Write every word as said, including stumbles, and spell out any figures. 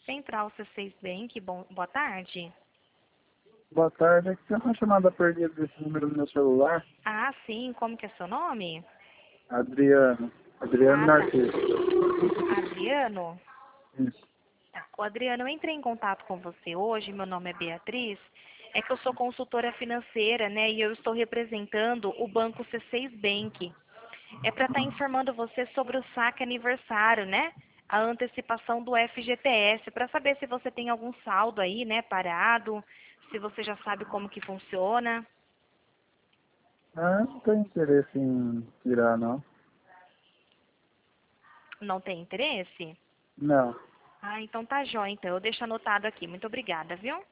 Central C seis Bank, bom, boa tarde. Boa tarde, aqui tem uma chamada perdida desse número no meu celular. Ah, sim, como que é seu nome? Adriano. Adriano Ah, tá. Narciso. Adriano? Isso. Tá. O Adriano, eu entrei em contato com você hoje, meu nome é Beatriz. É que eu sou consultora financeira, né, e eu estou representando o Banco C seis Bank. É para estar informando você sobre o saque aniversário, né? A antecipação do F G T S, para saber se você tem algum saldo aí, né, parado, se você já sabe como que funciona. Ah, não tenho interesse em tirar, não. Não tem interesse? Não. Ah, então tá jóia, então. Eu deixo anotado aqui. Muito obrigada, viu?